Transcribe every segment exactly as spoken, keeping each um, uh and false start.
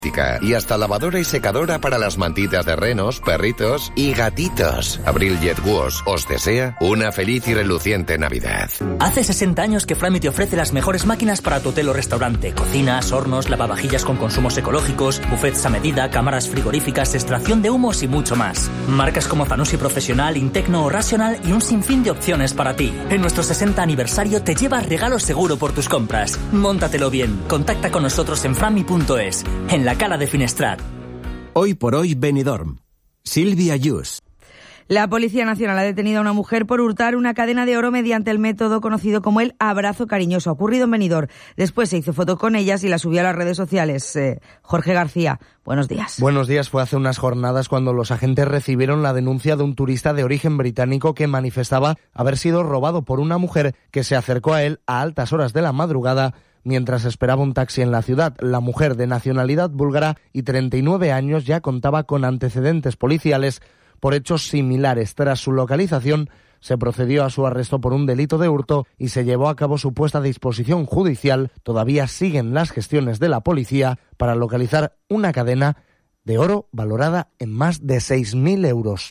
Y hasta lavadora y secadora para las mantitas de renos, perritos y gatitos. Abril Jet Wash os desea una feliz y reluciente Navidad. Hace sesenta años que Frami te ofrece las mejores máquinas para tu hotel o restaurante. Cocinas, hornos, lavavajillas con consumos ecológicos, buffets a medida, cámaras frigoríficas, extracción de humos y mucho más. Marcas como Zanussi Profesional, Intecno o Rational y un sinfín de opciones para ti. En nuestro sesenta aniversario te llevas regalo seguro por tus compras. Móntatelo bien. Contacta con nosotros en frami punto es. En la Cala de Finestrat. Hoy por hoy Benidorm. Silvia Yus. La Policía Nacional ha detenido a una mujer por hurtar una cadena de oro mediante el método conocido como el abrazo cariñoso. Ha ocurrido en Benidorm. Después se hizo foto con ellas y la subió a las redes sociales. Eh, Jorge García, buenos días. Buenos días. Fue hace unas jornadas cuando los agentes recibieron la denuncia de un turista de origen británico que manifestaba haber sido robado por una mujer que se acercó a él a altas horas de la madrugada mientras esperaba un taxi en la ciudad. La mujer, de nacionalidad búlgara y treinta y nueve años, ya contaba con antecedentes policiales por hechos similares. Tras su localización, se procedió a su arresto por un delito de hurto y se llevó a cabo su puesta a disposición judicial. Todavía siguen las gestiones de la policía para localizar una cadena de oro valorada en más de seis mil euros.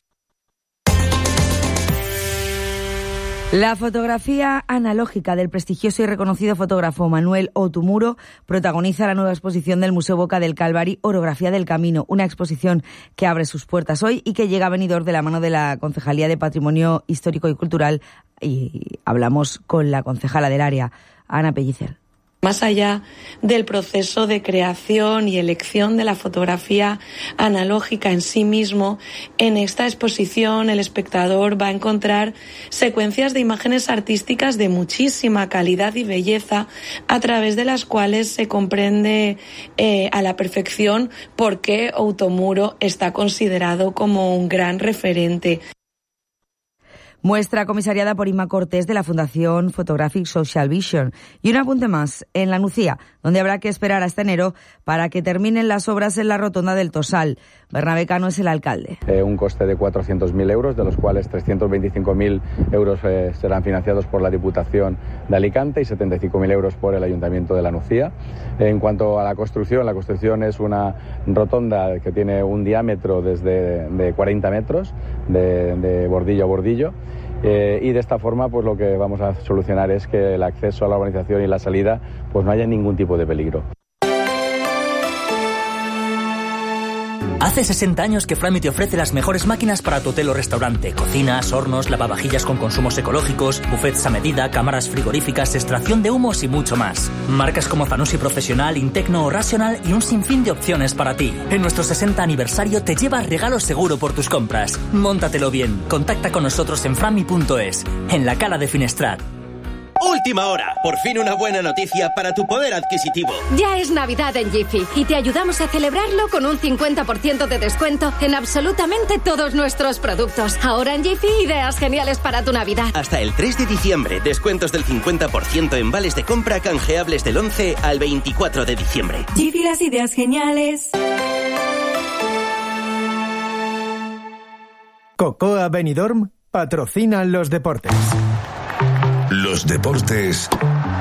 La fotografía analógica del prestigioso y reconocido fotógrafo Manuel Otumuro protagoniza la nueva exposición del Museo Boca del Calvari, Orografía del Camino, una exposición que abre sus puertas hoy y que llega a Benidorm de la mano de la Concejalía de Patrimonio Histórico y Cultural, y hablamos con la concejala del área, Ana Pellicer. Más allá del proceso de creación y elección de la fotografía analógica en sí mismo, en esta exposición el espectador va a encontrar secuencias de imágenes artísticas de muchísima calidad y belleza, a través de las cuales se comprende eh, a la perfección por qué Otumuro está considerado como un gran referente. Muestra comisariada por Inma Cortés de la Fundación Photographic Social Vision. Y un apunte más, en La Nucía, donde habrá que esperar hasta enero para que terminen las obras en la rotonda del Tosal. Bernabé Cano es el alcalde. Eh, un coste de cuatrocientos mil euros, de los cuales trescientos veinticinco mil euros eh, serán financiados por la Diputación de Alicante y setenta y cinco mil euros por el Ayuntamiento de La Nucía. En cuanto a la construcción, la construcción es una rotonda que tiene un diámetro desde de cuarenta metros, de, de bordillo a bordillo. Eh, y de esta forma pues lo que vamos a solucionar es que el acceso a la urbanización y la salida pues no haya ningún tipo de peligro. Hace sesenta años que Frami te ofrece las mejores máquinas para tu hotel o restaurante. Cocinas, hornos, lavavajillas con consumos ecológicos, buffets a medida, cámaras frigoríficas, extracción de humos y mucho más. Marcas como Zanussi Profesional, Intecno o Rational y un sinfín de opciones para ti. En nuestro sesenta aniversario te llevas regalo seguro por tus compras. Móntatelo bien. Contacta con nosotros en frami punto es. En la Cala de Finestrat. Última hora. Por fin una buena noticia para tu poder adquisitivo. Ya es Navidad en Jiffy y te ayudamos a celebrarlo con un cincuenta por ciento de descuento en absolutamente todos nuestros productos. Ahora en Jiffy, ideas geniales para tu Navidad. Hasta el tres de diciembre, descuentos del cincuenta por ciento en vales de compra canjeables del once al veinticuatro de diciembre. Jiffy, las ideas geniales. Cocoa Benidorm patrocinan los deportes. Los deportes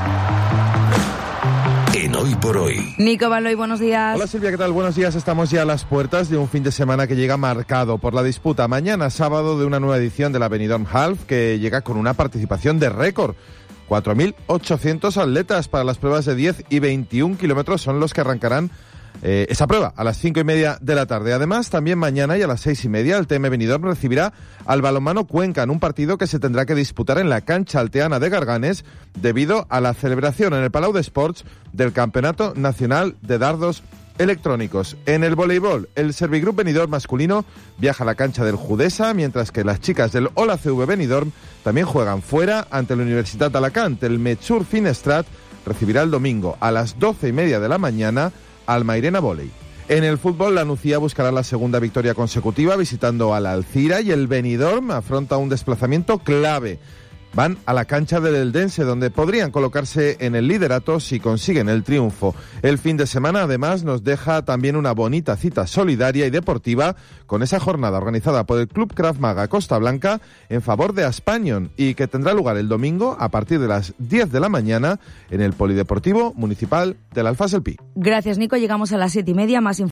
en Hoy por Hoy. Nico Baloy, buenos días. Hola Silvia, ¿qué tal? Buenos días. Estamos ya a las puertas de un fin de semana que llega marcado por la disputa mañana sábado de una nueva edición de la Benidorm Half, que llega con una participación de récord. cuatro mil ochocientos atletas para las pruebas de diez y veintiún kilómetros son los que arrancarán Eh, esa prueba a las cinco y media de la tarde. Además, también mañana y a las seis y media el T M Benidorm recibirá al Balonmano Cuenca en un partido que se tendrá que disputar en la cancha alteana de Garganes debido a la celebración en el Palau de Sports del Campeonato Nacional de Dardos Electrónicos. En el voleibol, el Servigroup Benidorm masculino viaja a la cancha del Judesa, mientras que las chicas del Ola C V Benidorm también juegan fuera ante la Universitat d'Alacant. El Mechur Finestrat recibirá el domingo a las doce y media de la mañana al Mairena Voley. En el fútbol, la Nucía buscará la segunda victoria consecutiva visitando al Alcira y el Benidorm afronta un desplazamiento clave. van a la cancha del Eldense, donde podrían colocarse en el liderato si consiguen el triunfo. El fin de semana, además, nos deja también una bonita cita solidaria y deportiva con esa jornada organizada por el Club Krav Maga Costa Blanca en favor de Aspanion y que tendrá lugar el domingo a partir de las diez de la mañana en el Polideportivo Municipal del Alfás del Pi. Gracias, Nico. Llegamos a las siete y media. Más